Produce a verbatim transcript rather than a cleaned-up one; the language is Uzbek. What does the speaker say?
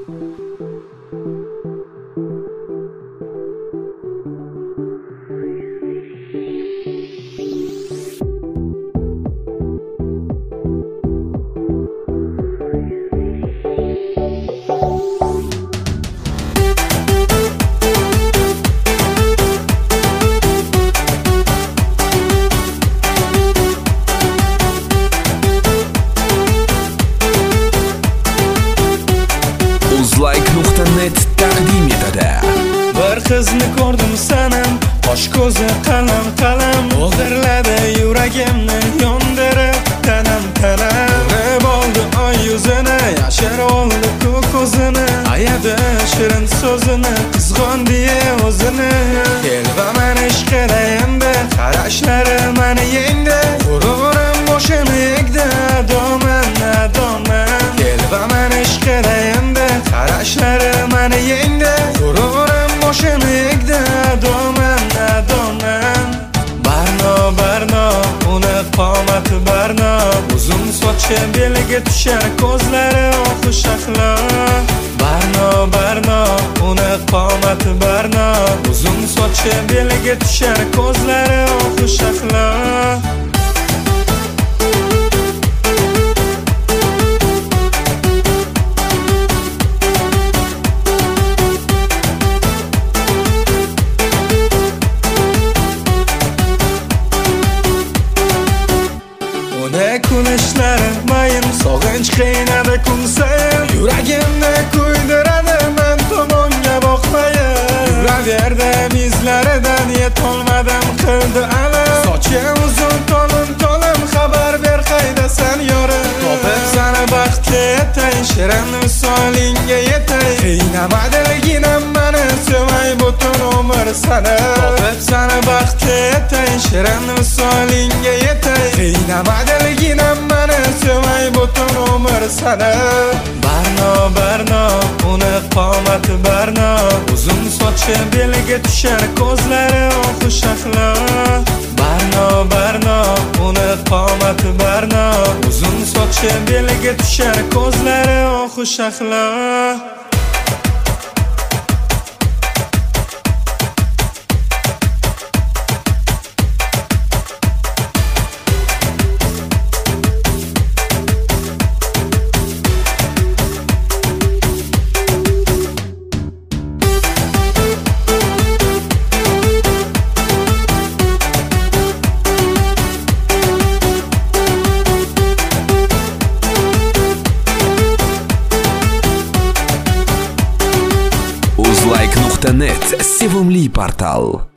Uzlike nuqta net taqdim etadi. Bir qizni ko'rdim sanam, qosh ko'zi qalam qalam, o'g'irladi yuragimni yondirib tanam tanam. Urib oldi oy yuzini, yashirib oldi ko'k ko'zini, ayadi shirin so'zini, qizg'ondi o'zini. Kel va meni ishq endi, qarashlari meni yengdi, g'ururim boshini egdi, adoman adoman. Kel va meni ishq endi, qarashlari meni yengdi, g'ururim boshini egdi, adoman adoman. Barno barno, uni qomati barno, uzun sochi beliga tushar, ko'zlari oqu shahlo. Barno barno, uni qomati barno, uzun sochi beliga tushar, ko'zlari oqu shahlo. Kunishlari mayin, sog'inch qiynadi kun sayin, yuragimni kuydiradi men tomonga boqmayin. Yuraverdim izlaridan, yetolmadim qildi alam. Sochi uzun to'lim to'lim, xabar ber qaydasan yorim. Topib seni baxtga etay, shirin visolingga yetay. Qiynamadirginam meni, sevay butun umr seni. Topib seni baxtga etay, shirin visolingga yetay. Qiynamadirginam meni, sevay butun umr seni. Barno barno, uni qomati barno, uzun sochi beliga tushar, ko'zlari oqu shahlo. Barno barno, uni qomati barno, uzun sochi beliga tushar, ko'zlari oqu shahlo. Uzlike nuqta net sevimli portal.